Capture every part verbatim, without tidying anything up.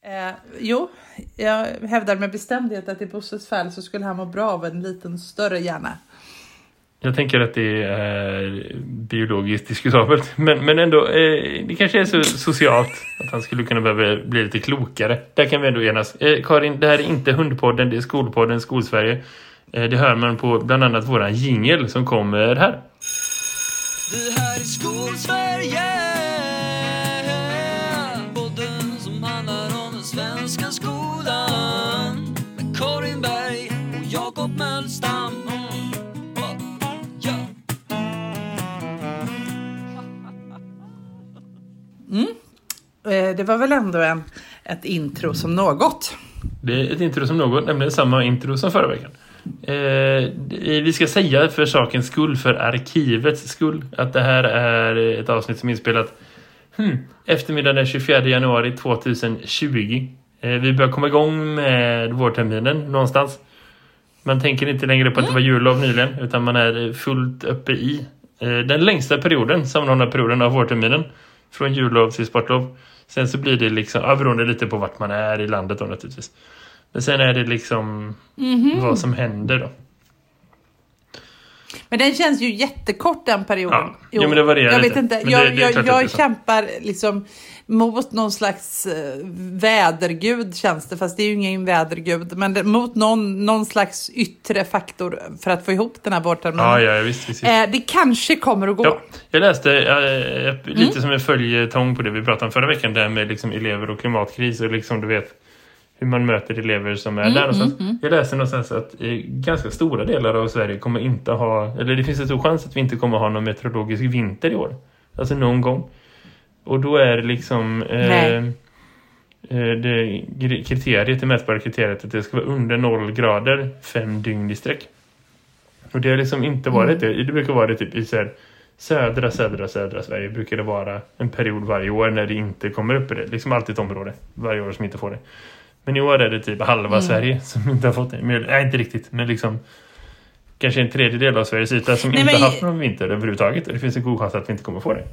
Eh, jo, jag hävdar med bestämdhet att i Bosses fall så skulle han må bra av en liten större hjärna. Jag tänker att det är biologiskt diskutabelt. Men, men ändå, eh, det kanske är så socialt att han skulle kunna behöva bli lite klokare. Där kan vi ändå enas. Eh, Karin, det här är inte Hundpodden, det är Skolpodden, Skolsverige. Eh, det hör man på bland annat våran jingle som kommer här. Det här är Skolsverige, podden som handlar om den svenska skolan. Med Karin Berg och Jakob Mölstam. Mm. Det var väl ändå en, ett intro som något. Det är ett intro som något, nämligen samma intro som förra veckan. Eh, vi ska säga för sakens skull, för arkivets skull, att det här är ett avsnitt som är inspelat hmm, eftermiddagen den tjugofjärde januari tjugohundratjugo. Eh, vi börjar komma igång med vårterminen någonstans. Man tänker inte längre på att det var jullov nyligen, utan man är fullt uppe i eh, den längsta perioden, sammanhållna perioden av vårterminen. Från jullov till sportlov. Sen så blir det liksom, ja, beroende lite på vart man är i landet då naturligtvis. Men sen är det liksom mm-hmm. vad som händer då. Men den känns ju jättekort den perioden. Ja, jo, jo men det varierar jag lite. vet inte, men jag, det, det jag, jag kämpar liksom mot någon slags uh, vädergud känns det. Fast det är ju ingen vädergud. Men det, mot någon, någon slags yttre faktor för att få ihop den här vårterminen. Ja, ja, visst, visst. Eh, det kanske kommer att gå. Ja, jag läste äh, lite mm. som en följetong på det vi pratade om förra veckan. Där med liksom elever och klimatkris och liksom du vet hur man möter elever som är mm, där någonstans. Mm, mm. Jag läste någonstans att eh, ganska stora delar av Sverige kommer inte ha, eller det finns en stor chans att vi inte kommer ha någon meteorologisk vinter i år. Alltså någon gång. Och då är det liksom eh, eh, det kriteriet, det mätbara kriteriet att det ska vara under noll grader fem dygn i sträck. Och det har liksom inte varit mm. det. Det brukar vara det typ i så här, södra, södra, södra Sverige brukar det vara en period varje år när det inte kommer upp i det. Liksom alltid ett område varje år som inte får det. Men i år är det typ halva mm. Sverige som inte har fått det. Men, nej, inte riktigt. Men liksom kanske en tredjedel av Sveriges yta som nej, inte har haft någon vinter överhuvudtaget. Och det finns en god chans att vi inte kommer få det.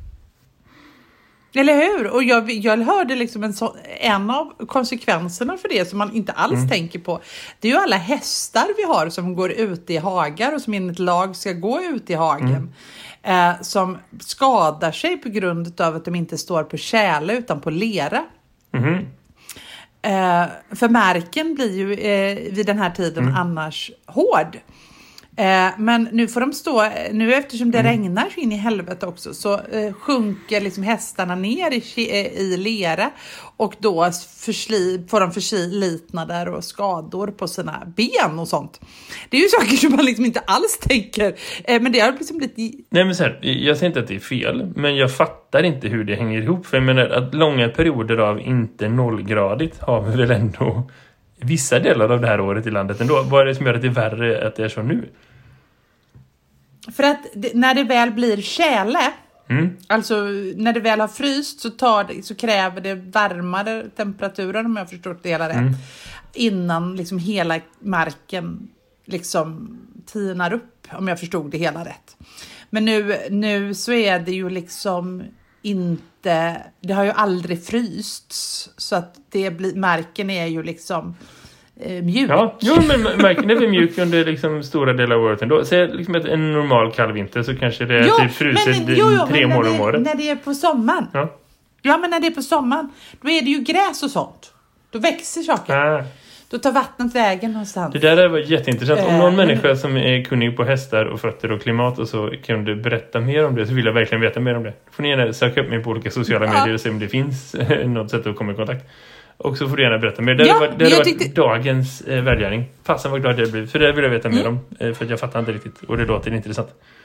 Eller hur? Och jag, jag hörde liksom en, så, en av konsekvenserna för det som man inte alls mm. tänker på. Det är ju alla hästar vi har som går ut i hagar och som enligt lag ska gå ut i hagen. Mm. Eh, som skadar sig på grund av att de inte står på tjäle utan på lera. Mm. Eh, för marken blir ju eh, vid den här tiden mm. annars hård. Eh, men nu får de stå, nu eftersom det mm. regnar så in i helvete också så eh, sjunker liksom hästarna ner i, i lera och då försli, får de förslitnader och skador på sina ben och sånt. Det är ju saker som man liksom inte alls tänker, eh, men det har liksom blivit... Nej men så här, jag säger inte att det är fel, men jag fattar inte hur det hänger ihop. För jag menar att långa perioder av inte nollgradigt har vi väl ändå vissa delar av det här året i landet ändå. Vad är det som gör att det är värre att det är så nu? För att det, när det väl blir tjäle, mm. alltså när det väl har fryst så, tar det, så kräver det varmare temperaturer om jag förstår det hela rätt. Mm. Innan liksom hela marken liksom tinar upp om jag förstod det hela rätt. Men nu, nu så är det ju liksom inte, det har ju aldrig frysts så att det blir, marken är ju liksom eh, mjuk. Ja, jo, men marken är väl mjuk under liksom stora delar av året ändå. Så liksom ett, en normal kall vinter så kanske det är jo, typ fruset men, jo, jo, tre månader om året. När det är på sommaren. Ja. ja, men när det är på sommaren då är det ju gräs och sånt. Då växer saker. Ah. Då tar vattnet vägen någonstans. Det där var jätteintressant. Om någon äh, människa som är kunnig på hästar och fötter och klimat och så kan du berätta mer om det så vill jag verkligen veta mer om det. Får ni gärna söka upp mig på olika sociala ja. medier och se om det finns något sätt att komma i kontakt. Och så får du gärna berätta mer. Det ja, var, det var tyckte... dagens eh, välgärning. Fasen vad glad jag blev. För det vill jag veta mer mm. om. Eh, för jag fattar inte riktigt. Och det låter intressant.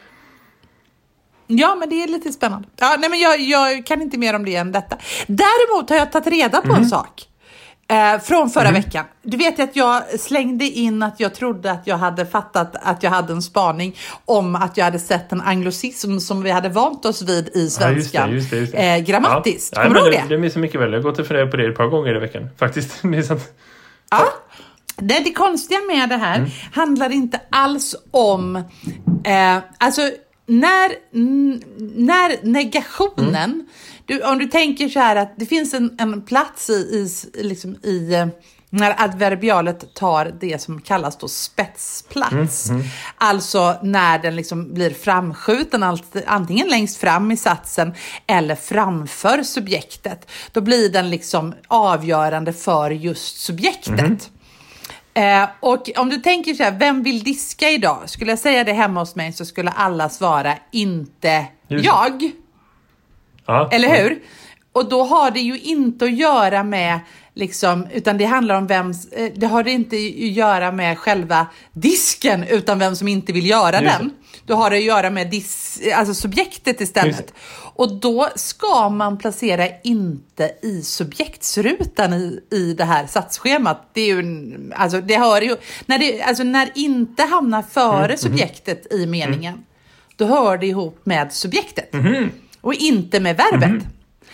Ja, men det är lite spännande. Ja, nej, men jag, jag kan inte mer om det än detta. Däremot har jag tagit reda på mm. en sak. Eh, från förra mm. veckan. Du vet att jag slängde in att jag trodde att jag hade fattat att jag hade en spaning om att jag hade sett en anglosism som vi hade vant oss vid i svenskan. Ja, just det, just det, just det. Eh, grammatiskt. Ja. Kommer ja, du ihåg det? Det minns så mycket väl. Jag har gått och funderat på det ett par gånger i veckan. Faktiskt. Det är sant. Ja. Det, det konstiga med det här mm. handlar inte alls om eh, alltså när, n- när negationen mm. du, om du tänker så här att det finns en, en plats i, i, liksom i när adverbialet tar det som kallas då spetsplats. Mm, mm. Alltså när den liksom blir framskjuten antingen längst fram i satsen eller framför subjektet. Då blir den liksom avgörande för just subjektet. Mm. Eh, och om du tänker så här, vem vill diska idag? Skulle jag säga det hemma hos mig så skulle alla svara inte just. jag. Ja, eller hur? Ja. Och då har det ju inte att göra med liksom, utan det handlar om vem, det har det inte att göra med själva disken utan vem som inte vill göra Just. den. Då har det att göra med dis, alltså subjektet istället. Och då ska man placera inte i subjektsrutan i, i det här satsschemat. Det är ju, alltså det hör ju, när det, alltså när inte hamnar före mm. subjektet i meningen, mm. då hör det ihop med subjektet. Mm. Och inte med verbet. Mm.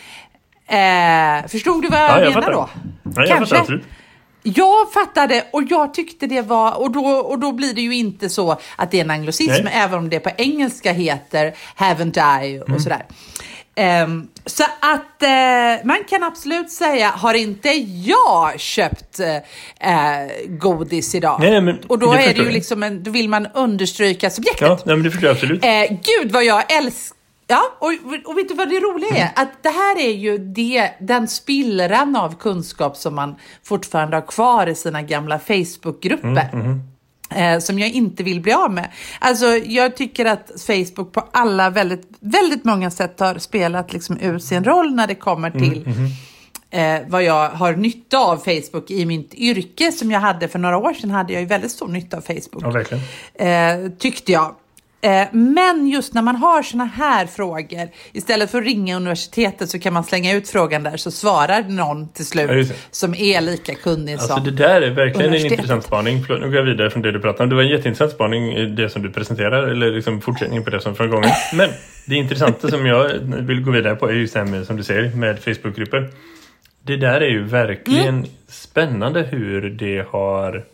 Eh, förstod du vad jag, ja, jag menar fattar. då? Ja, jag Kanske. Fattar, jag fattade och jag tyckte det var och då, och då blir det ju inte så att det är en anglicism, Nej. även om det på engelska heter haven't I och mm. sådär. Eh, så att eh, man kan absolut säga, har inte jag köpt eh, godis idag? Nej, men och då är det ju liksom en, då vill man understryka subjektet. Ja, nej, men det förstår jag absolut. Eh, Gud vad jag älskar. Ja, och, och vet du vad det roliga är? Att det här är ju det, den spillran av kunskap som man fortfarande har kvar i sina gamla Facebookgrupper. Mm, mm. Eh, som jag inte vill bli av med. Alltså jag tycker att Facebook på alla väldigt, väldigt många sätt har spelat liksom ut sin roll när det kommer till mm, mm. Eh, vad jag har nytta av Facebook i mitt yrke som jag hade för några år sedan. Hade jag ju väldigt stor nytta av Facebook. Ja, verkligen. Eh, tyckte jag. Men just när man har såna här frågor, istället för att ringa universitetet så kan man slänga ut frågan där så svarar någon till slut ja, som är lika kunnig alltså, som Alltså det där är verkligen en intressant spaning. Förlåt, nu går jag vidare från det du pratade om. Det var en jätteintressant spaning det som du presenterar, eller liksom fortsättning på det som från gången. Men det intressanta som jag vill gå vidare på är just det här med, som du säger, med Facebookgrupper. Det där är ju verkligen mm. spännande hur det har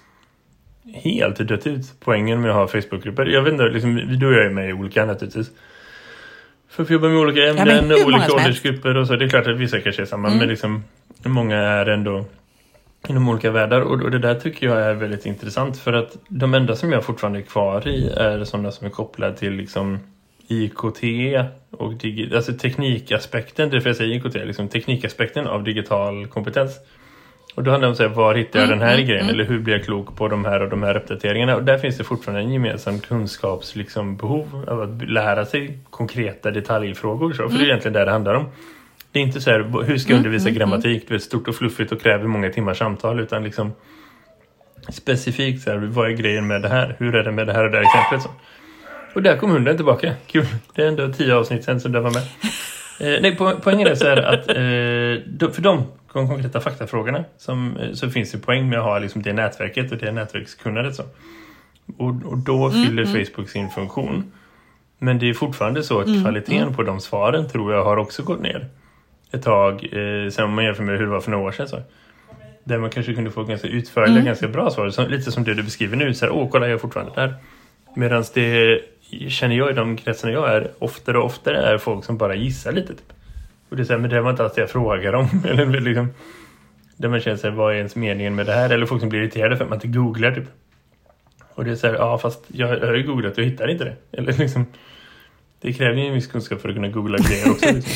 helt dött ut poängen med att ha Facebookgrupper. Jag vet inte, liksom, du och jag är med i olika naturligtvis. För att jobba med olika ämnen, ja, olika åldersgrupper och så. Det är klart att vissa kanske är samma, mm. men liksom, många är ändå inom olika världar. Och, och det där tycker jag är väldigt intressant. För att de enda som jag fortfarande är kvar i är sådana som är kopplade till liksom I K T och digi- alltså teknikaspekten, det är för jag säger I K T, liksom teknikaspekten av digital kompetens. Och då handlar det om att säga, var hittar jag den här mm, grejen? Mm. Eller hur blir jag klok på de här och de här uppdateringarna? Och där finns det fortfarande en gemensam kunskaps liksom, behov av att lära sig konkreta detaljfrågor. Så. För mm. det är egentligen det det handlar om. Det är inte så här, hur ska jag undervisa mm, grammatik? Det är stort och fluffigt och kräver många timmars samtal. Utan liksom specifikt så här, vad är grejen med det här? Hur är det med det här och det här exemplet? Så. Och där kom hunden tillbaka. Kul. Det är ändå tio avsnitt sen som det var med. Eh, nej, po- poängen är så här att eh, för de konkreta faktafrågorna som, så finns det poäng med att ha liksom det nätverket och det nätverkskunnandet. Så. Och, och då fyller mm, Facebook sin funktion. Men det är fortfarande så att mm, kvaliteten mm. på de svaren tror jag har också gått ner ett tag. Eh, sen om man jämför med hur det var för några år sedan. Så. Där man kanske kunde få ganska utförliga, mm. ganska bra svar. Så, lite som det du beskriver nu. Så här, åh, kolla, jag är fortfarande där. Medan det känner jag i de kretsarna jag är oftare och oftare är folk som bara gissar lite typ. Och det är så här, men det var inte alls det jag frågar om. Eller liksom, där man känner sig, vad är ens meningen med det här? Eller folk som blir irriterade för att man inte googlar typ. Och det är så här, ja fast jag, jag har ju googlat och hittar inte det. Eller liksom, det kräver ju en viss kunskap för att kunna googla grejer också. Liksom.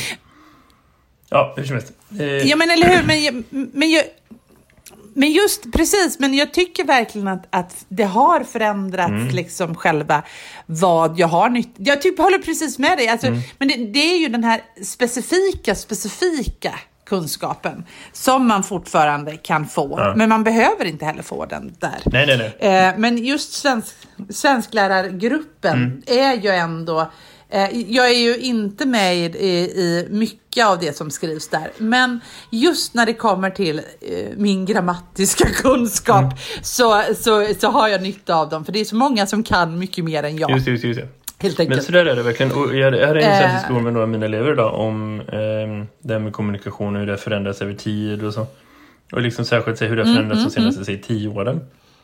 Ja, hur som helst. Eh. Ja men eller hur, men jag, men jag... Men just precis, men jag tycker verkligen att, att det har förändrats mm. liksom själva vad jag har nytt. Jag typ håller precis med dig. Alltså, mm. Men det, det är ju den här specifika, specifika kunskapen som man fortfarande kan få. Ja. Men man behöver inte heller få den där. Nej, nej, nej. Eh, men just svensk, svensklärargruppen mm. är ju ändå... Jag är ju inte med i, i mycket av det som skrivs där. Men just när det kommer till min grammatiska kunskap mm. så, så, så har jag nytta av dem. För det är så många som kan mycket mer än jag. Just, just, just. Helt enkelt. Men så där är det verkligen. Och jag hade en äh, diskussion med några av mina elever idag om eh, det här med kommunikation och hur det förändras över tid och så. Och liksom särskilt se hur det förändras mm, de senaste mm, säg, tio åren.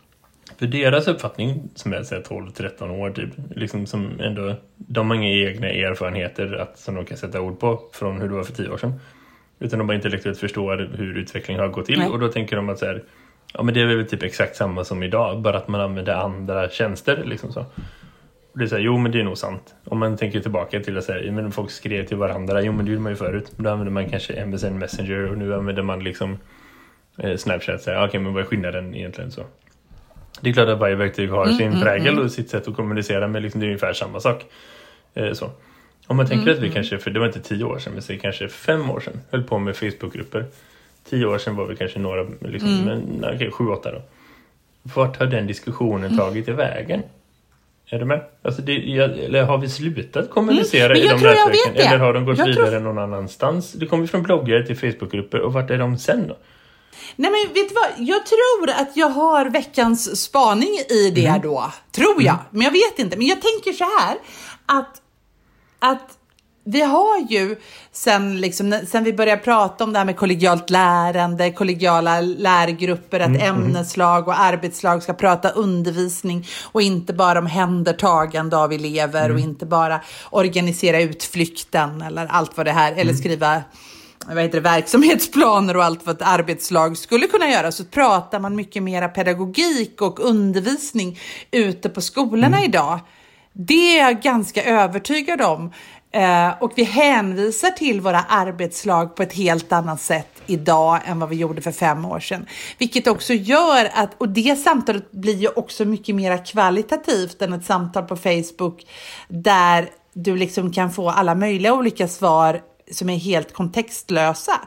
För deras uppfattning, som är så här tolv tretton år typ, liksom som ändå, de har inga egna erfarenheter att, som de kan sätta ord på från hur det var för tio år sedan. Utan de bara intellektuellt förstår hur utvecklingen har gått till. Nej. Och då tänker de att så här, ja men det är väl typ exakt samma som idag, bara att man använder andra tjänster liksom så. Och det är så här, jo men det är nog sant. Om man tänker tillbaka till att säga, men folk skrev till varandra, jo men det gjorde man ju förut. Då använder man kanske M S N Messenger och nu använder man liksom eh, Snapchat. Så här, okej, okay, men vad är skillnaden egentligen så? Det är klart att varje verktyg har sin mm, prägel mm, och sitt sätt att kommunicera, men liksom det är ungefär samma sak. Eh, så. Om man tänker mm, att vi kanske, för det var inte tio år sedan, men så kanske fem år sedan, höll på med Facebookgrupper. Tio år sedan var vi kanske några, liksom, mm. men okej, okay, sju, åtta då. Vart har den diskussionen tagit i vägen? Är du med? Alltså det, eller har vi slutat kommunicera mm. i de nätverken? Eller har de gått jag vidare tror... någon annanstans? Det kommer från bloggar till Facebookgrupper, och vart är de sen då? Nej men vet du vad, jag tror att jag har veckans spaning i det mm. då, tror jag, mm. men jag vet inte. Men jag tänker så här, att, att vi har ju sen, liksom, sen vi började prata om det här med kollegialt lärande, kollegiala lärgrupper, att mm. ämneslag och arbetslag ska prata undervisning och inte bara om händertagande av elever mm. och inte bara organisera utflykten eller allt vad det här, mm. eller skriva vad heter det, verksamhetsplaner och allt vad ett arbetslag skulle kunna göra, så pratar man mycket mera pedagogik och undervisning ute på skolorna mm. idag. Det är jag ganska övertygad om. Eh, och vi hänvisar till våra arbetslag på ett helt annat sätt idag än vad vi gjorde för fem år sedan. Vilket också gör att, och det samtalet blir ju också mycket mer kvalitativt än ett samtal på Facebook där du liksom kan få alla möjliga olika svar som är helt kontextlösa.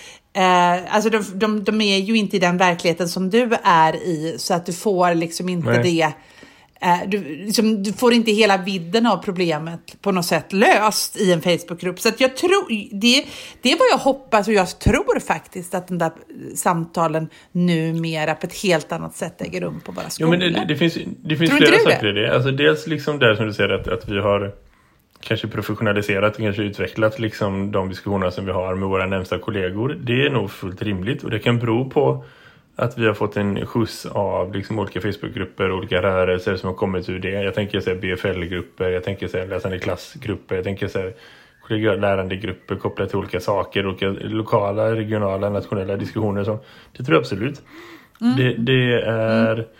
Eh, alltså de, de, de är ju inte i den verkligheten som du är i, så att du får liksom inte Nej. det eh, du, liksom, du får inte hela vidden av problemet på något sätt löst i en Facebookgrupp. Så att jag tror, det, det är vad jag hoppas, och jag tror faktiskt att de där samtalen numera på ett helt annat sätt äger rum på våra skolor. Jo, men det, det finns, det finns flera saker i det. Alltså dels liksom där som du säger att, att vi har kanske professionaliserat och kanske utvecklat liksom de diskussioner som vi har med våra närmsta kollegor. Det är nog fullt rimligt, och det kan bero på att vi har fått en skjuts av liksom olika Facebookgrupper, olika rörelser som har kommit ur det. Jag tänker säga B F L-grupper, jag tänker säga läsande klassgrupper, jag tänker säga kollegialt lärande grupper kopplat till olika saker, olika lokala, regionala, nationella diskussioner. Så det tror jag absolut. Mm. Det, det är... Mm.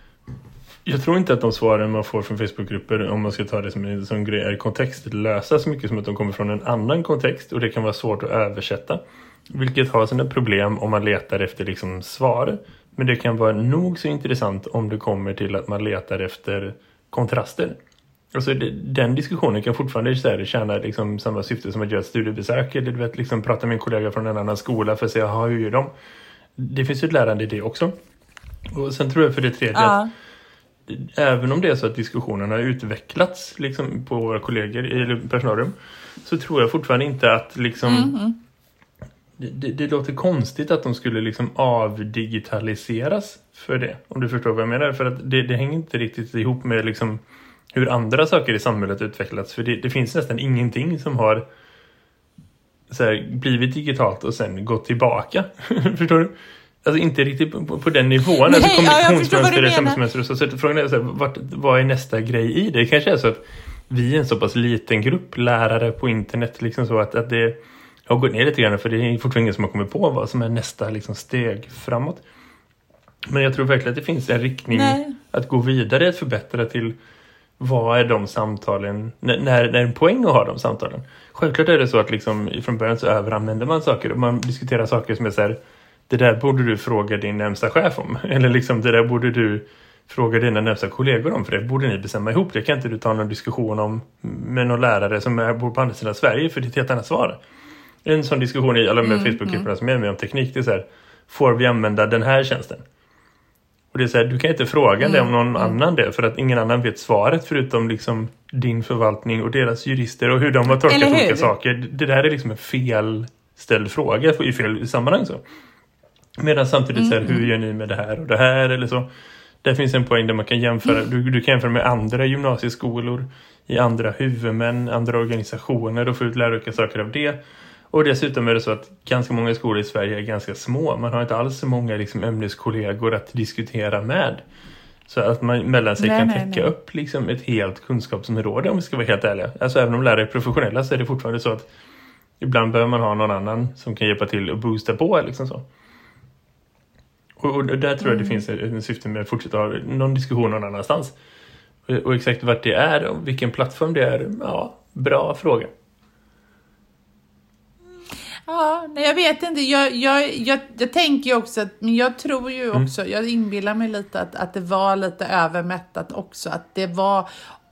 Jag tror inte att de svaren man får från Facebookgrupper, om man ska ta det som en som grej, är kontextlösa så mycket som att de kommer från en annan kontext, och det kan vara svårt att översätta. Vilket har sina problem om man letar efter liksom svar. Men det kan vara nog så intressant om det kommer till att man letar efter kontraster. Alltså det, den diskussionen kan fortfarande så här, tjäna liksom samma syfte som att göra ett studiebesök, eller du vet, liksom prata med en kollega från en annan skola för att se, aha, hur gör de? Det finns ju ett lärande i det också. Och sen tror jag för det tredje ja. att även om det är så att diskussionen har utvecklats liksom på våra kollegor i personalrum, så tror jag fortfarande inte att liksom mm-hmm. det, det, det låter konstigt att de skulle liksom avdigitaliseras för det, om du förstår vad jag menar. För att det, det hänger inte riktigt ihop med liksom hur andra saker i samhället utvecklats. För det, det finns nästan ingenting som har så här, blivit digitalt och sen gått tillbaka. Förstår du? Alltså inte riktigt på, på den nivån. Nej, alltså kommunikationsmönster, samhällsmönster och så. Så frågan är så här, vart, vad är nästa grej i det? Det kanske är så att vi är en så pass liten grupp lärare på internet liksom, så att, att det har gått ner lite grann, för det är fortfarande ingen som har kommit på vad som är nästa liksom, steg framåt. Men jag tror verkligen att det finns en riktning Nej. att gå vidare, att förbättra till vad är de samtalen, när, när är en poäng att ha de samtalen. Självklart är det så att liksom, från början så överanvänder man saker och man diskuterar saker som är så här, det där borde du fråga din närmsta chef om. Eller liksom, det där borde du fråga dina närmsta kollegor om. För det borde ni bestämma ihop. Det kan inte du ta någon diskussion om med någon lärare som är, bor på andra sidan Sverige. För det är ett helt annat svar. En sån diskussion i alla de mm, Facebook-grupperna mm. som är med om teknik. Det är så här, får vi använda den här tjänsten? Och det är så här, du kan inte fråga mm, det om någon mm. annan det. För att ingen annan vet svaret förutom liksom din förvaltning och deras jurister. Och hur de har tolkat olika saker. Det där är liksom en felställd fråga i fel sammanhang så. Medan samtidigt mm. så här, hur gör ni med det här och det här eller så. Där finns en poäng där man kan jämföra. Mm. Du, du kan jämföra med andra gymnasieskolor, i andra huvudmän, andra organisationer och få ut lära olika saker av det. Och dessutom är det så att ganska många skolor i Sverige är ganska små. Man har inte alls så många liksom, ämneskollegor att diskutera med. Så att man mellan sig nej, kan nej, täcka nej. upp liksom ett helt kunskapsområde, om vi ska vara helt ärliga. Alltså även om lärare är professionella så är det fortfarande så att ibland behöver man ha någon annan som kan hjälpa till och boosta på liksom så. Och, och där tror jag mm. det finns en syfte med att fortsätta ha någon diskussion någon annanstans. Och, och exakt vart det är och vilken plattform det är, ja, bra fråga. Ja, nej, jag vet inte. Jag, jag, jag, jag tänker ju också att, men jag tror ju också, mm. jag inbillar mig lite att, att det var lite övermättat också. Att det var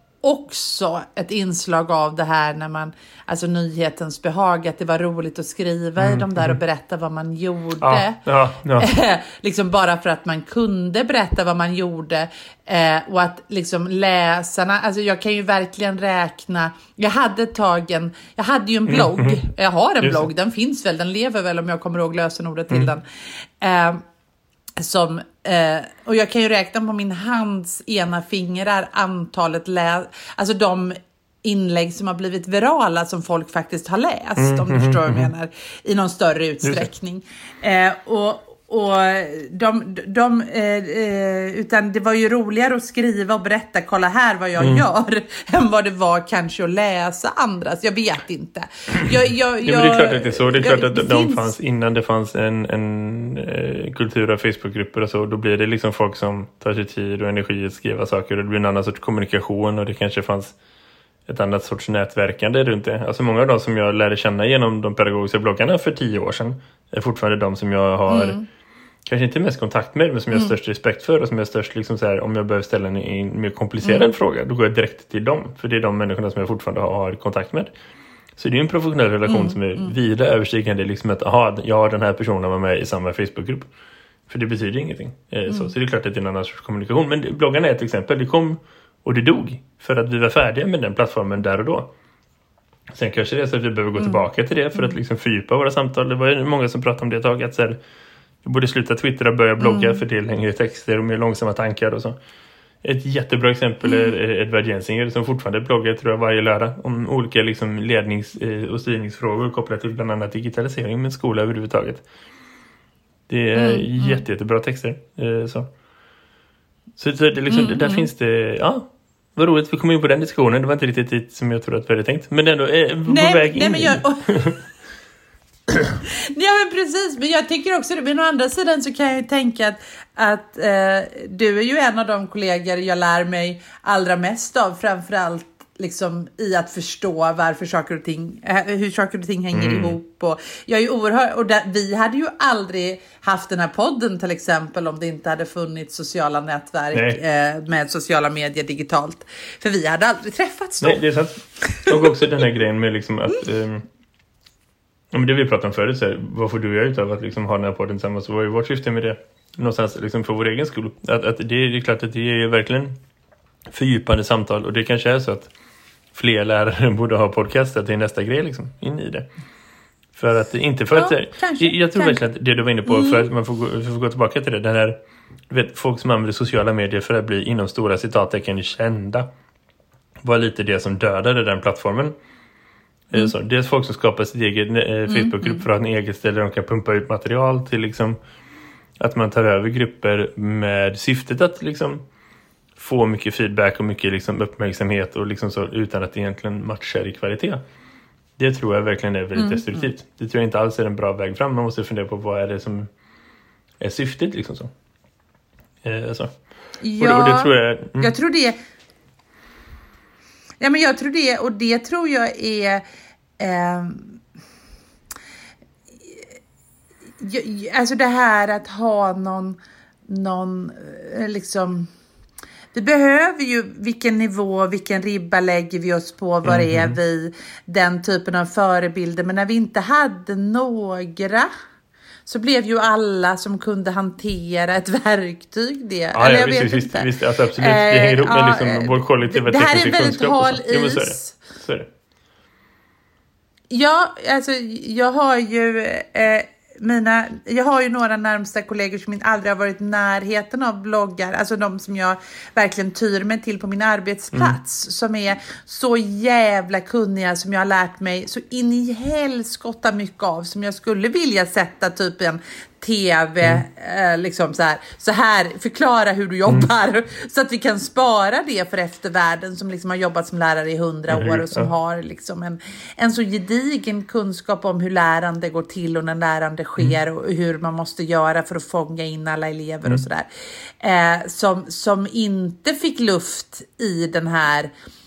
också ett inslag av det här när man, alltså nyhetens behag, att det var roligt att skriva mm. i de där och berätta vad man gjorde. Ja, ja, ja. liksom bara för att man kunde berätta vad man gjorde. Eh, och att liksom läsarna, alltså jag kan ju verkligen räkna, jag hade tagen, jag hade ju en blogg, mm. jag har en Just blogg, den finns väl, den lever väl om jag kommer ihåg lösenordet till mm. den. Eh, Som, eh, och jag kan ju räkna på min hands ena fingrar antalet lä- alltså de inlägg som har blivit virala som folk faktiskt har läst, mm, om du mm, förstår mm, vad jag menar, i någon större utsträckning. Eh, och och de, de eh, utan det var ju roligare att skriva och berätta, kolla här vad jag mm. gör, än vad det var kanske att läsa andras. Jag vet inte. Jag, jag, ja, men det är klart att det är så. Det är klart jag, att de finns... fanns innan det fanns en, en eh, kultur av Facebookgrupper och så. Då blir det liksom folk som tar sig tid och energi att skriva saker. Och det blir en annan sorts kommunikation och det kanske fanns ett annat sorts nätverkande runt det. Alltså många av de som jag lärde känna genom de pedagogiska bloggarna för tio år sedan är fortfarande de som jag har mm. kanske inte mest kontakt med, men som jag har mm. störst respekt för och som jag har störst liksom så här, om jag behöver ställa en, en mer komplicerad mm. fråga, då går jag direkt till dem. För det är de människorna som jag fortfarande har, har kontakt med. Så det är en professionell relation mm. som är mm. vida överstigande liksom att aha, jag har den här personen var med i samma Facebookgrupp. För det betyder ingenting. Mm. Så, så det är klart att det är en annan sorts kommunikation. Men det, bloggarna är ett exempel. Det kom och det dog för att vi var färdiga med den plattformen där och då. Sen kanske det är så att vi behöver gå mm. tillbaka till det för att liksom fördjupa våra samtal. Det var ju många som pratade om det ett tag. Att så här, vi borde sluta twittra och börja blogga mm. för det är längre texter och mer långsamma tankar och så. Ett jättebra exempel är mm. Edvard Jensinger som fortfarande bloggar tror jag varje lördag om olika liksom lednings- och styrningsfrågor kopplat till bland annat digitalisering med skola överhuvudtaget. Det är mm. jätte, jättebra texter. Så, så det liksom, mm. där mm. finns det... Ja, vad roligt vi kom in på den diskussionen. Det var inte riktigt dit som jag tror att vi hade tänkt. Men ändå är på nej, väg in nej, men jag... Ja men precis, men jag tycker också men å andra sidan så kan jag ju tänka att, att eh, du är ju en av de kollegor jag lär mig allra mest av, framförallt liksom i att förstå varför saker och ting, hur saker och ting hänger mm. ihop. Och jag är ju oerhört, och där, vi hade ju aldrig haft den här podden till exempel om det inte hade funnits sociala nätverk eh, med sociala medier digitalt. För vi hade aldrig träffats då. Nej, det är sant. Och också den här grejen med liksom att mm. eh, ja, men det vi pratade om förut, så här, vad får du och jag ut av att liksom ha den här podden tillsammans? Så var ju vårt syfte med det någonstans liksom för vår egen skull. Att, att det, det är klart att det är verkligen fördjupande samtal. Och det kanske är så att fler lärare borde ha podcast, att det är nästa grej liksom, in i det. För att, inte för ja, att... Kanske, jag, jag tror kanske. verkligen att det du var inne på, mm. för att man får gå, får gå tillbaka till det. Den här, du vet, folk som använder sociala medier för att bli inom stora citattecken kända var lite det som dödade den plattformen. Mm. Så, det är folk som skapar sitt egen eh, Facebookgrupp mm. för att ha en egen ställe där de kan pumpa ut material till liksom, att man tar över grupper med syftet att liksom, få mycket feedback och mycket liksom, uppmärksamhet och liksom så, utan att egentligen matchar i kvalitet. Det tror jag verkligen är väldigt mm. destruktivt. Det tror jag inte alls är en bra väg fram. Man måste fundera på vad är det som är syftet liksom så. Eh, så. Ja, och det, och det tror jag, mm. jag tror det Ja, men jag tror det, och det tror jag är eh, alltså det här att ha någon någon liksom, vi behöver ju vilken nivå, vilken ribba lägger vi oss på, var mm-hmm. är vi, den typen av förebilder. Men när vi inte hade några så blev ju alla som kunde hantera ett verktyg det. Ja, Eller jag ja, vet visst, inte. Visst, alltså absolut. Det hänger ihop med eh, liksom ja, vår kollektiva tekniska kunskap. Det här är väldigt hal is. Jo, så är det. Så är det. Ja, alltså jag har ju eh, mina, jag har ju några närmsta kollegor som inte aldrig har varit i närheten av bloggar. Alltså de som jag verkligen tyr mig till på min arbetsplats. Mm. Som är så jävla kunniga, som jag har lärt mig så in i helskotta mycket av. Som jag skulle vilja sätta typ en tv, mm. eh, liksom så här, så här, förklara hur du jobbar, mm. så att vi kan spara det för eftervärlden som liksom har jobbat som lärare i hundra mm. år och som ja. har liksom en, en så gedigen kunskap om hur lärande går till och när lärande sker mm. och hur man måste göra för att fånga in alla elever mm. och sådär. Eh, som, som inte fick luft i den här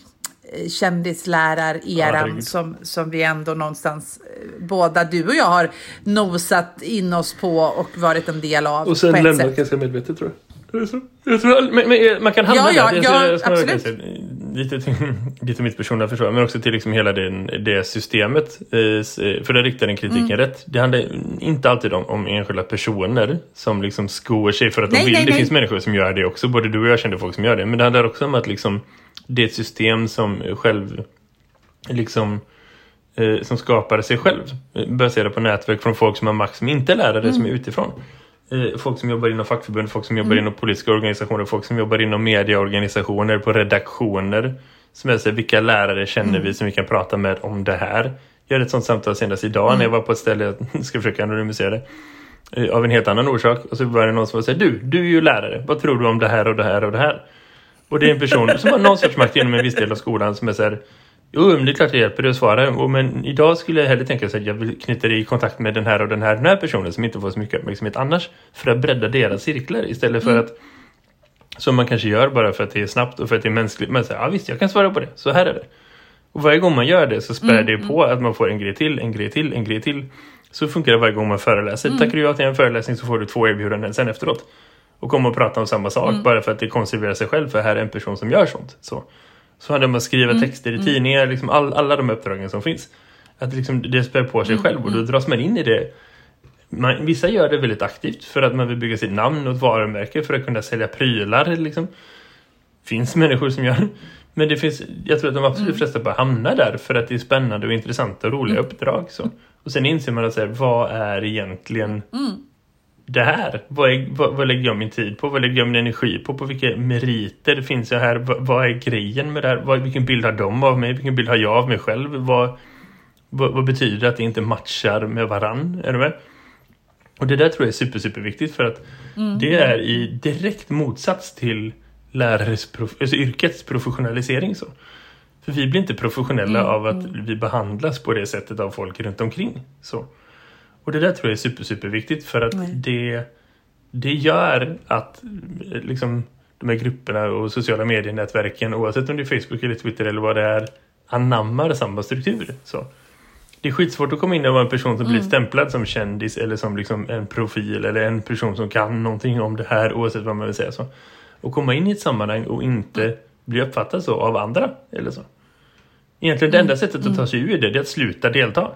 kändislärar-eran ja, som, som vi ändå någonstans båda du och jag har nosat in oss på och varit en del av. Och sen lämnat ganska medvetet, tror jag. Jag tror, jag tror, men, men man kan hamna ja, där. Ja, jag, jag absolut. Säga, lite, till, lite mitt personliga försvar, men också till liksom hela den, det systemet. För det riktar den kritiken mm. rätt. Det handlar inte alltid om, om enskilda personer som liksom skor sig för att nej, de vill. Nej, det nej. finns människor som gör det också. Både du och jag känner folk som gör det. Men det handlar också om att liksom, det är ett system som själv liksom eh, som skapar sig själv. Baserat på nätverk från folk som har makt, som inte är lärare, mm. som är utifrån. Eh, folk som jobbar inom fackförbund, folk som jobbar mm. inom politiska organisationer, folk som jobbar inom medieorganisationer, på redaktioner. Som är så här, vilka lärare känner mm. vi som vi kan prata med om det här? Jag hade ett sånt samtal senast idag mm. när jag var på ett ställe, jag ska försöka anonymisera det, eh, av en helt annan orsak. Och så var det någon som säger, du, du är ju lärare. Vad tror du om det här och det här och det här? Och det är en person som har någon sorts makt genom en viss del av skolan som är så här, jo, men det är klart det hjälper dig att svara. Och, men idag skulle jag hellre tänka så att jag vill knyta dig i kontakt med den här och den här, den här personen som inte får så mycket uppmärksamhet annars, för att bredda deras cirklar istället för mm. att, som man kanske gör bara för att det är snabbt och för att det är mänskligt. Men säger, ja visst, jag kan svara på det. Så här är det. Och varje gång man gör det så spär mm. det på att man får en grej till, en grej till, en grej till. Så funkar det varje gång man föreläser. Mm. Tackar du ja till en föreläsning så får du två erbjudanden sen efteråt. Och komma och prata om samma sak mm. bara för att det konserverar sig själv, för här är en person som gör sånt. Så, så hade man skriva mm. texter i tidningar, liksom all, alla de uppdragen som finns. Att liksom det spär på sig mm. själv och då dras man in i det. Man, vissa gör det väldigt aktivt för att man vill bygga sitt namn och ett varumärke för att kunna sälja prylar. Liksom. Finns människor som gör. Men det finns, jag tror att de absolut mm. flesta bara hamnar där för att det är spännande och intressanta och roliga mm. uppdrag. Så. Och sen inser man att så här, vad är egentligen... Mm. det här, vad, är, vad, vad lägger jag min tid på, vad lägger jag min energi på, på vilka meriter finns jag här, vad, vad är grejen med det här, vad, vilken bild har de av mig, vilken bild har jag av mig själv, vad, vad, vad betyder det att det inte matchar med varann, är du med? Och det där tror jag är super, super viktigt för att mm. det är i direkt motsats till lärares prof- alltså yrkets professionalisering så. För vi blir inte professionella mm. av att vi behandlas på det sättet av folk runt omkring så. Och det där tror jag är super, super viktigt för att det, det gör att liksom, de här grupperna och sociala medienätverken, oavsett om det är Facebook eller Twitter eller vad det är, anammar samma struktur. Så. Det är skitsvårt att komma in och vara en person som mm. blir stämplad som kändis eller som liksom en profil eller en person som kan någonting om det här, oavsett vad man vill säga så. Och komma in i ett sammanhang och inte mm. bli uppfattad så av andra eller så. Egentligen det enda sättet att ta sig ur det, det är att sluta delta.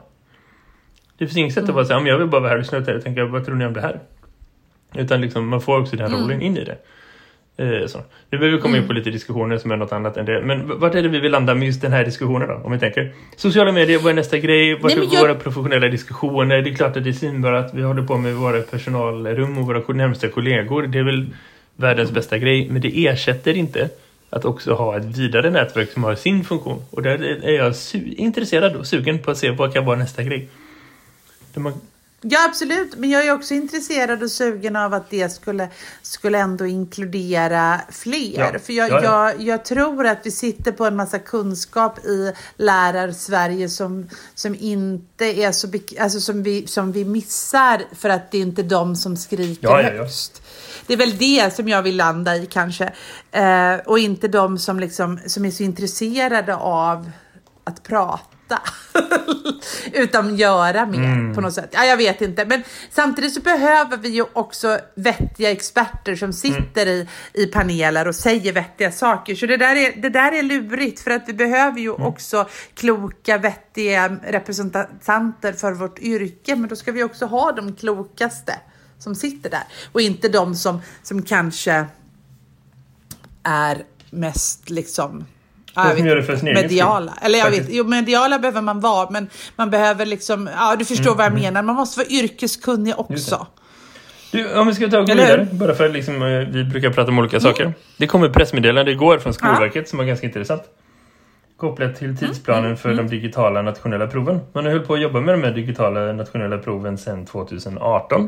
Det finns inget sätt att bara säga, om jag vill bara vara här och sluta och tänka, vad tror ni om det här? Utan liksom, man får också den här rollen mm. in i det. Eh, så. Nu behöver vi komma in på lite diskussioner som är något annat än det. Men vart är det vi vill landa med just den här diskussionen då? Om vi tänker, sociala medier, vad är nästa grej? Vart är jag... våra professionella diskussioner? Det är klart att det är synbart att vi håller på med våra personalrum och våra närmsta kollegor. Det är väl världens bästa grej. Men det ersätter inte att också ha ett vidare nätverk som har sin funktion. Och där är jag su- intresserad och sugen på att se vad kan vara nästa grej. Man... Ja, absolut. Men jag är också intresserad och sugen av att det skulle, skulle ändå inkludera fler. Ja. För jag, ja, ja. Jag, jag tror att vi sitter på en massa kunskap i lärar-Sverige som, som inte är så... Alltså som, vi, som vi missar för att det är inte de som skriker ja, ja, ja. högst. Det är väl det som jag vill landa i kanske. Eh, och inte de som, liksom, som är så intresserade av att prata. Utan göra mer mm. på något sätt. Ja, jag vet inte. Men samtidigt så behöver vi ju också vettiga experter som sitter mm. i, i paneler och säger vettiga saker. Så det där är, det där är lurigt för att vi behöver ju mm. också kloka, vettiga representanter för vårt yrke. Men då ska vi också ha de klokaste som sitter där. Och inte de som, som kanske är mest liksom... Ja, som gör det för sin mediala. Eller jag vet, jo, mediala behöver man vara, men man behöver liksom, ja, du förstår mm, vad jag mm. menar. Man måste vara yrkeskunnig också. Du, om vi ska ta och gå vidare, bara för liksom, vi brukar prata om olika mm. saker. Det kommer pressmeddelande igår från Skolverket ja. som var ganska intressant. Kopplat till tidsplanen mm. för mm. de digitala nationella proven. Man har hållit på att jobba med de här digitala nationella proven sedan tjugo arton.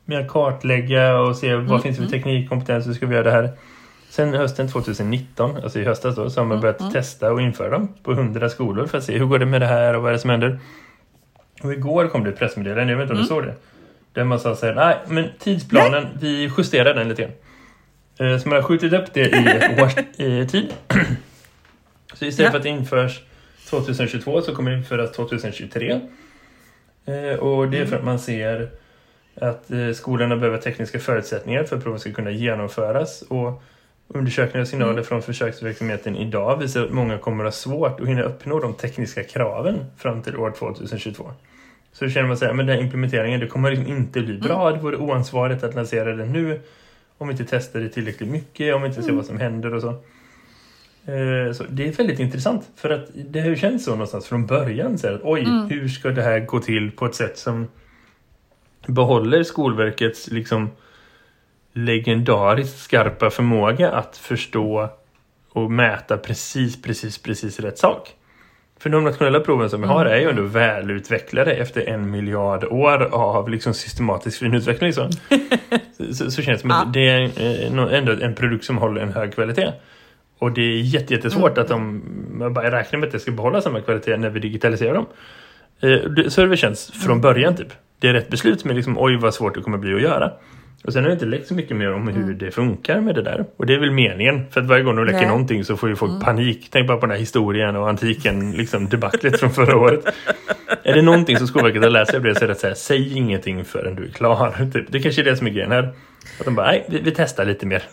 mer kartlägga och se vad mm, finns det för teknikkompetens, hur ska vi göra det här. Sen hösten tjugonitton, alltså i höstas då, så har man börjat mm. testa och införa dem på hundra skolor för att se hur går det med det här och vad är det som händer. Och igår kom det ett pressmeddelande, jag vet inte om mm. du såg det. Där man sa så här, nej men tidsplanen, nej. vi justerar den lite grann. Så man har skjutit upp det i ett års tid. Så istället ja. för att det införs tjugohundratjugotvå så kommer det införas tjugohundratjugotre. Och det är för att man ser att skolorna behöver tekniska förutsättningar för att proven ska kunna genomföras. Och undersökningar och signaler mm. från försöksverksamheten idag visar att många kommer att ha svårt att hinna uppnå de tekniska kraven fram till år tjugohundratjugotvå. Så då känner man sig, men den här implementeringen, det kommer liksom inte bli bra. Det vore oansvarigt att lansera den nu om vi inte testar det tillräckligt mycket, om vi inte ser mm. vad som händer och så. Eh, så det är väldigt intressant, för att det har ju känts så någonstans från början. Så att, oj, mm. hur ska det här gå till på ett sätt som behåller Skolverkets liksom legendariskt skarpa förmåga att förstå och mäta precis, precis, precis rätt sak. För de nationella proven som vi har är ju ändå välutvecklade efter en miljard år av liksom systematisk finutveckling. Så, så, så känns det som att det är ändå en produkt som håller en hög kvalitet. Och det är jätte, jättesvårt mm. att de man bara räknar med att det ska behålla samma kvalitet när vi digitaliserar dem. Så det känns från början typ. Det är rätt beslut, men liksom, oj vad svårt det kommer bli att göra. Och sen har jag inte läckt så mycket mer om hur mm. det funkar med det där. Och det är väl meningen. För att varje gång de läcker Nej. någonting så får ju folk mm. panik. Tänk bara på den här historien och antiken, liksom debaclet från förra året. Är det någonting som Skolverket har läst sig så är det så här, säg ingenting förrän du är klar. Typ. Det kanske är det som är grejen här. Att de bara, nej, vi, vi testar lite mer.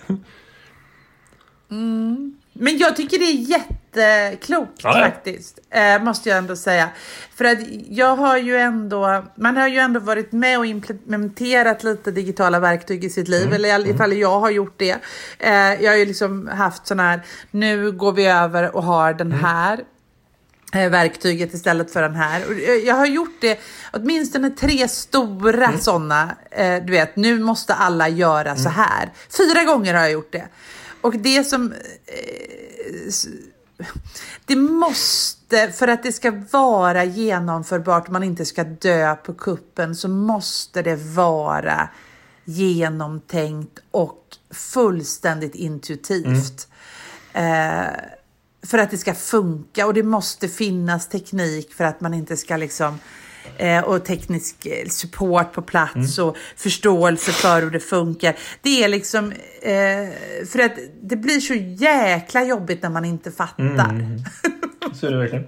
Mm. Men jag tycker det är jätteklokt ja, ja. faktiskt, eh, måste jag ändå säga. För att jag har ju ändå, man har ju ändå varit med och implementerat lite digitala verktyg i sitt liv. Mm. Eller i alla fall jag har gjort det. Eh, jag har ju liksom haft sån här, nu går vi över och har den här mm. verktyget istället för den här. Och jag har gjort det åtminstone tre stora mm. sådana. Eh, du vet, nu måste alla göra mm. så här. Fyra gånger har jag gjort det. Och det som eh, det måste, för att det ska vara genomförbart, man inte ska dö på kuppen, så måste det vara genomtänkt och fullständigt intuitivt. Mm. Eh, för att det ska funka, och det måste finnas teknik för att man inte ska liksom Eh, och teknisk support på plats mm. och förståelse för hur det funkar. Det är liksom eh, för att det blir så jäkla jobbigt när man inte fattar. Mm. Så är det verkligen.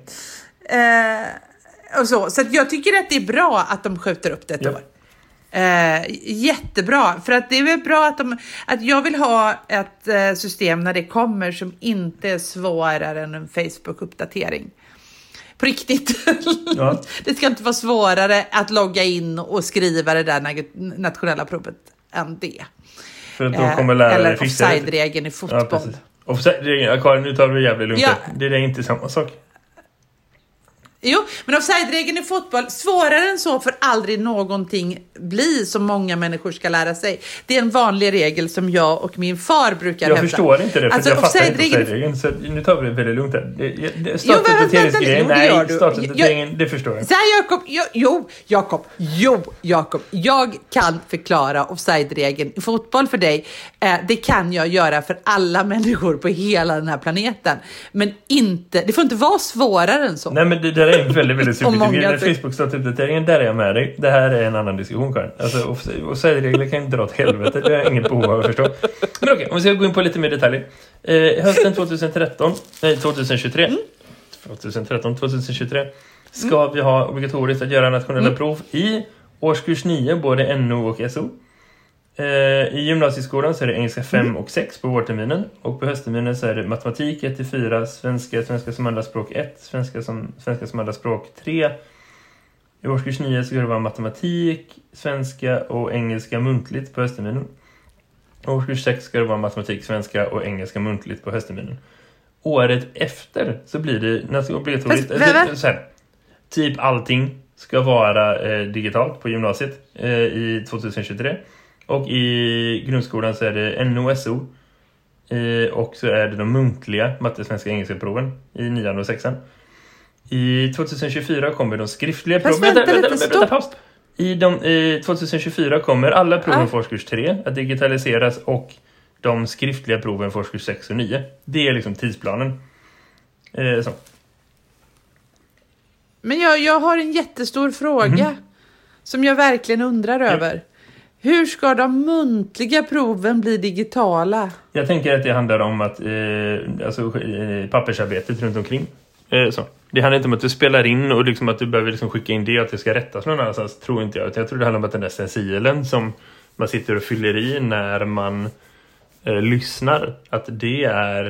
eh, och så så att jag tycker att det är bra att de skjuter upp det ett yep. år. Eh, jättebra, för att det är väl bra att, de, att jag vill ha ett eh, system när det kommer som inte är svårare än en Facebook-uppdatering. På riktigt. Ja. Det ska inte vara svårare att logga in och skriva det där nationella provet än det. För att de kommer lära Eller offside-regeln i fotboll. Ja, offside-regeln, Karin, nu tar vi det jävligt lugnt. Ja. Det är inte samma sak. Jo, men offside-regeln i fotboll, svårare än så för aldrig någonting bli som många människor ska lära sig. Det är en vanlig regel som jag och min far brukar jag hävda. Jag förstår inte det, för alltså, jag fattar inte offside-regeln. Så nu tar vi det väldigt lugnt här. Statuteringsgrejen, nej, statuteringsgrejen, det förstår jag. Så här, Jakob, jo, Jakob, jo, Jakob, jag kan förklara offside-regeln i fotboll för dig. Eh, det kan jag göra för alla människor på hela den här planeten. Men inte, det får inte vara svårare än så. Nej, men det där är en väldigt, väldigt supertydlig. Facebook-statuppdateringen, där är jag med dig. Det här är en annan diskussion, Karin. Alltså, offside-regler kan inte dra åt helvete. Det är inget behov av att förstå. Men okej, om vi ska gå in på lite mer detaljer. Eh, hösten tjugohundratretton, nej, tjugohundratjugotre. Mm. tjugohundratretton tjugohundratjugotre ska mm. vi ha obligatoriskt att göra nationella mm. prov i årskurs nio, både N O och S O. Eh, I gymnasieskolan så är det engelska fem mm. och sex på vårterminen. Och på höstterminen så är det matematik ett till fyra, svenska, svenska som andra språk ett, svenska som, svenska som andra språk tre. I årskurs nio ska det vara matematik, svenska och engelska muntligt på höstterminen. I årskurs sex ska det vara matematik, svenska och engelska muntligt på höstterminen. Året efter så blir det obligatoriskt. Fast, så här, typ allting ska vara eh, digitalt på gymnasiet eh, i tjugohundratjugotre. Och i grundskolan så är det N O S O. Eh, och så är det de muntliga matte, svenska, engelska proven i nian och sexan. I tjugohundratjugofyra kommer de skriftliga proven. Vänta, vänta, vänta, vänta, vänta, paus. I, de, I tjugohundratjugofyra kommer alla proven Ah. för årskurs tre att digitaliseras och de skriftliga proven för årskurs sex och nio. Det är liksom tidsplanen. Eh, så. Men jag, jag har en jättestor fråga Mm. som jag verkligen undrar Ja. över. Hur ska de muntliga proven bli digitala? Jag tänker att det handlar om att eh, alltså, eh, pappersarbetet runt omkring. Eh, så. Det handlar inte om att du spelar in och liksom att du behöver liksom skicka in det och att det ska rättas någon annanstans, tror inte jag. Jag tror det handlar om att den där stencilen som man sitter och fyller i när man eh, lyssnar, att det är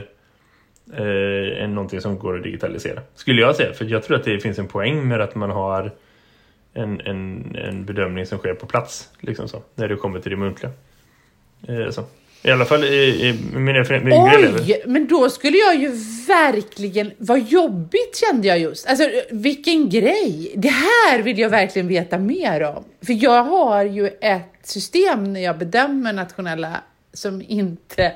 eh, en, någonting som går att digitalisera. Skulle jag säga, för jag tror att det finns en poäng med att man har en, en, en bedömning som sker på plats, liksom så, när det kommer till det muntliga. Eh, så. I alla fall i, i mina, mina yngre elever. Oj, men då skulle jag ju verkligen... Vad jobbigt kände jag just. Alltså, vilken grej. Det här vill jag verkligen veta mer om. För jag har ju ett system när jag bedömer nationella som inte...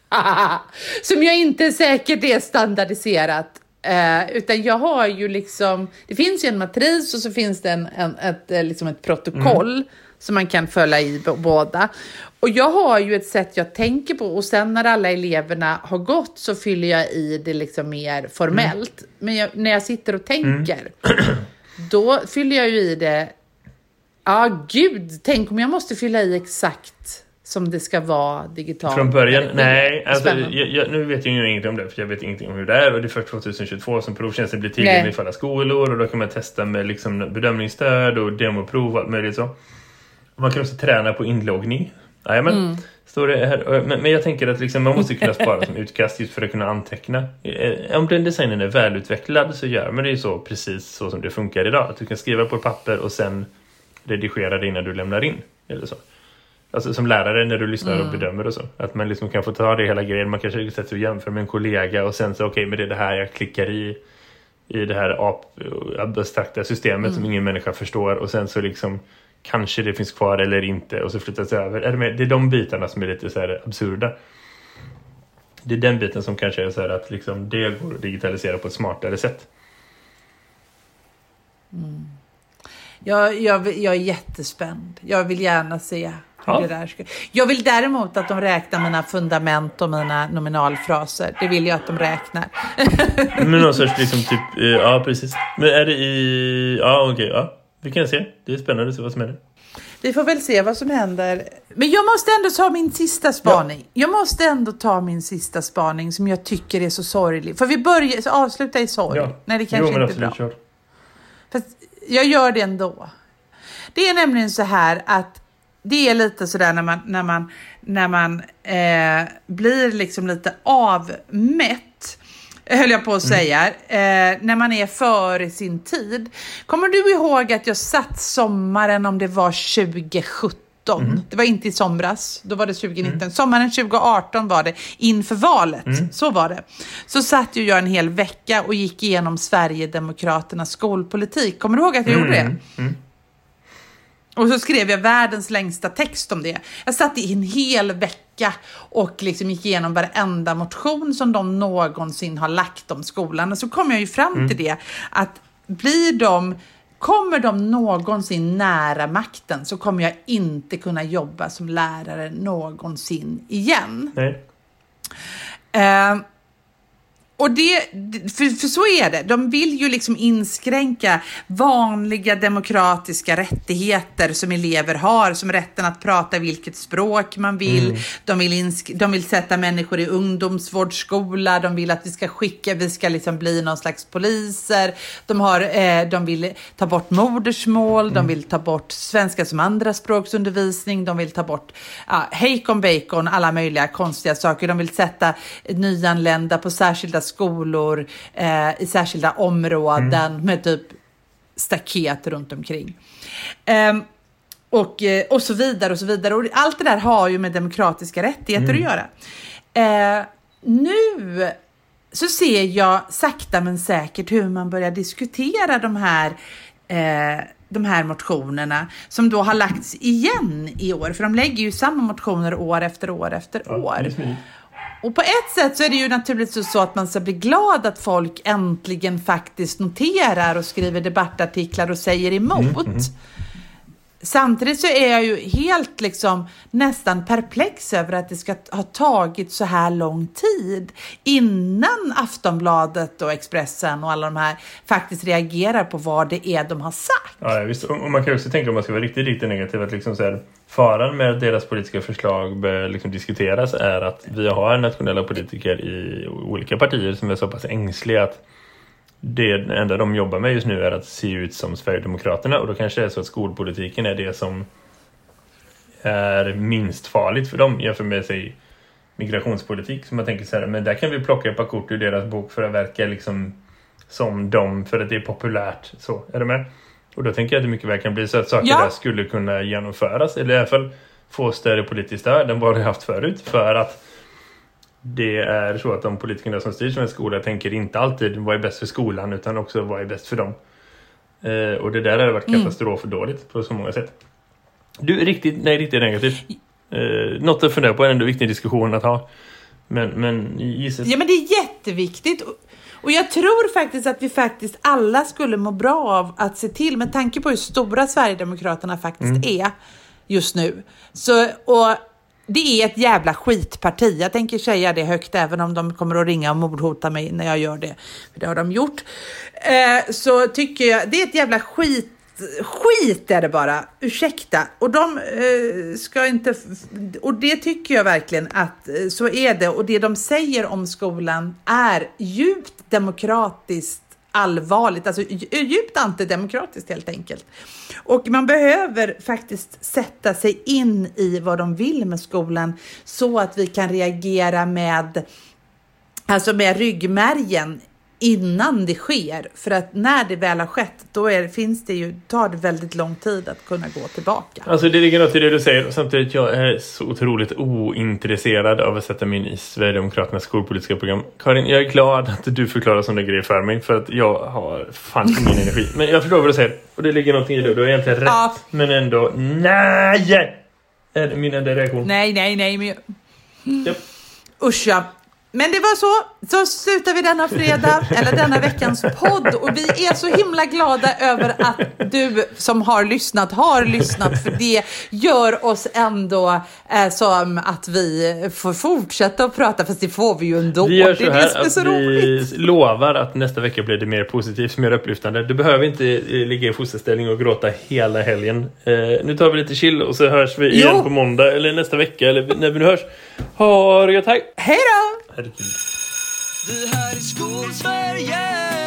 som jag inte säkert är standardiserat. Eh, utan jag har ju liksom... Det finns ju en matris och så finns det en, en, ett, liksom ett protokoll mm. som man kan följa i b- båda. Och jag har ju ett sätt jag tänker på. Och sen när alla eleverna har gått så fyller jag i det liksom mer formellt. Mm. Men jag, när jag sitter och tänker, mm. då fyller jag ju i det... Ja, ah, gud. Tänk om jag måste fylla i exakt som det ska vara digitalt. Från början? Nej, alltså, jag, jag, nu vet jag ju ingenting om det. För jag vet ingenting om hur det är. Och det är först tjugohundratjugotvå som provtjänsten blir tillgänglig för alla skolor. Och då kan man testa med liksom bedömningsstöd och demoprov och allt möjligt så. Och man kan också träna på inloggning. Nej, men, mm. står det här, men, men jag tänker att liksom, man måste kunna spara som utkast just för att kunna anteckna. Om den designen är välutvecklad så gör man det ju så precis så som det funkar idag. Att du kan skriva på papper och sen redigera det innan du lämnar in. Eller så. Alltså som lärare när du lyssnar mm. och bedömer och så. Att man liksom kan få ta det hela grejen. Man kanske sätter och jämför med en kollega och sen så okej, okay, men det är det här jag klickar i i det här abstrakta systemet mm. som ingen människa förstår och sen så liksom kanske det finns kvar eller inte och så flyttas det över. Är det, med? Det är de bitarna som är lite så här absurda. Det är den biten som kanske är så här att liksom det går att digitalisera på ett smartare sätt. Mm. Jag, jag, jag är jättespänd. Jag vill gärna se hur ja. det där ska... Jag vill däremot att de räknar mina fundament och mina nominalfraser. Det vill jag att de räknar. Men någon sorts liksom typ... Ja, precis. Men är det i... Ja, okej. Okay, ja. Vi kan se. Det är spännande att se vad som händer. Vi får väl se vad som händer. Men jag måste ändå ta min sista spaning. Ja. Jag måste ändå ta min sista spaning som jag tycker är så sorglig. För vi börjar så avsluta i sorg. Ja. Nej, det kanske jo, inte är bra. Kör. Fast jag gör det ändå. Det är nämligen så här att det är lite sådär när man, när man, när man eh, blir liksom lite avmätt, höll jag på att säga, mm. eh, när man är före sin tid. Kommer du ihåg att jag satt sommaren, om det var tjugo sjutton, mm. det var inte i somras, då var det tjugo nitton, mm. sommaren tjugo arton var det, inför valet, mm. så var det. Så satt ju jag en hel vecka och gick igenom Sverigedemokraternas skolpolitik. Kommer du ihåg att jag mm. gjorde det? Mm. Och så skrev jag världens längsta text om det. Jag satt i en hel vecka och liksom gick igenom varenda motion som de någonsin har lagt om skolan. Och så kom jag ju fram mm. till det, att blir de, kommer de någonsin nära makten så kommer jag inte kunna jobba som lärare någonsin igen. Nej. Uh, Och det, för, för så är det. De vill ju liksom inskränka vanliga demokratiska rättigheter som elever har. Som rätten att prata vilket språk man vill. Mm. De, vill insk- de vill sätta människor i ungdomsvårdsskola. De vill att vi ska skicka, vi ska liksom bli någon slags poliser. De, har, eh, de vill ta bort modersmål. Mm. De vill ta bort svenska som andra språksundervisning. De vill ta bort ja, hejkon bacon, alla möjliga konstiga saker. De vill sätta nyanlända på särskilda skolor eh, i särskilda områden mm. med typ staket runt omkring. Eh, och, eh, och så vidare och så vidare. Och allt det där har ju med demokratiska rättigheter mm. att göra. Eh, nu så ser jag sakta men säkert hur man börjar diskutera de här eh, de här motionerna som då har lagts igen i år. För de lägger ju samma motioner år efter år efter ja, år. Och på ett sätt så är det ju naturligtvis så att man ska bli glad att folk äntligen faktiskt noterar och skriver debattartiklar och säger emot. Mm, mm. samtidigt så är jag ju helt liksom nästan perplex över att det ska ha tagit så här lång tid innan Aftonbladet och Expressen och alla de här faktiskt reagerar på vad det är de har sagt. Ja, visst. Och man kan också tänka, om man ska vara riktigt, riktigt negativ, att liksom så här, faran med deras politiska förslag bör liksom diskuteras är att vi har nationella politiker i olika partier som är så pass ängsliga att det enda de jobbar med just nu är att se ut som Sverigedemokraterna, och då kanske det är så att skolpolitiken är det som är minst farligt för dem jämfört med sig migrationspolitik, som man tänker så här, men där kan vi plocka ett par kort ur deras bok för att verka liksom som dem, för att det är populärt, så är det med. Och då tänker jag att det mycket väl kan bli så att saker ja. där skulle kunna genomföras, eller i alla fall få större politiskt stöd än vad det haft förut, för att det är så att de politikerna som styr som en skola tänker inte alltid vad är bäst för skolan, utan också vad är bäst för dem. Eh, och det där har varit katastrof mm. dåligt på så många sätt. Du är riktigt, nej, riktigt negativ. Eh, något att fundera på, är ändå viktig diskussion att ha. Men, men gissas... Ja, men det är jätteviktigt. Och jag tror faktiskt att vi faktiskt alla skulle må bra av att se till, med tanke på hur stora Sverigedemokraterna faktiskt mm. är just nu. Så, och det är ett jävla skitparti. Jag tänker säga det högt även om de kommer att ringa och mordhota mig när jag gör det. För det har de gjort. Eh, så tycker jag, det är ett jävla skit. Skit är det bara. Ursäkta. Och de eh, ska inte... Och det tycker jag verkligen att eh, så är det. Och det de säger om skolan är djupt demokratiskt allvarligt. Alltså djupt antidemokratiskt helt enkelt. Och man behöver faktiskt sätta sig in i vad de vill med skolan, så att vi kan reagera med, alltså med ryggmärgen innan det sker. För att när det väl har skett, då är, finns det ju, tar det väldigt lång tid att kunna gå tillbaka. Alltså det ligger något i det du säger. Samtidigt jag är så otroligt ointresserad av att sätta mig in i Sverigedemokraternas skolpolitiska program. Karin, jag är glad att du förklarar sådana grejer för mig, för att jag har fan ingen energi. Men jag förstår vad du säger. Och det ligger någonting i det. Du har egentligen rätt. Ja. Men ändå, nej! Är min enda reaktion. Nej, nej, nej. Men... Mm. Yep. Usch ja. Men det var så, så slutar vi denna fredag, eller denna veckans podd. Och vi är så himla glada över att du som har lyssnat, har lyssnat. För det gör oss ändå eh, som att vi får fortsätta att prata, fast det får vi ju ändå. Vi gör så det är här det som är så att roligt. Vi lovar att nästa vecka blir det mer positivt, mer upplyftande. Du behöver inte ligga i fosterställning och gråta hela helgen. Eh, nu tar vi lite chill och så hörs vi igen jo. på måndag, eller nästa vecka, eller när vi nu hörs. Ha det gött, hej! Hej då! Herregud. Du här i Skolsverige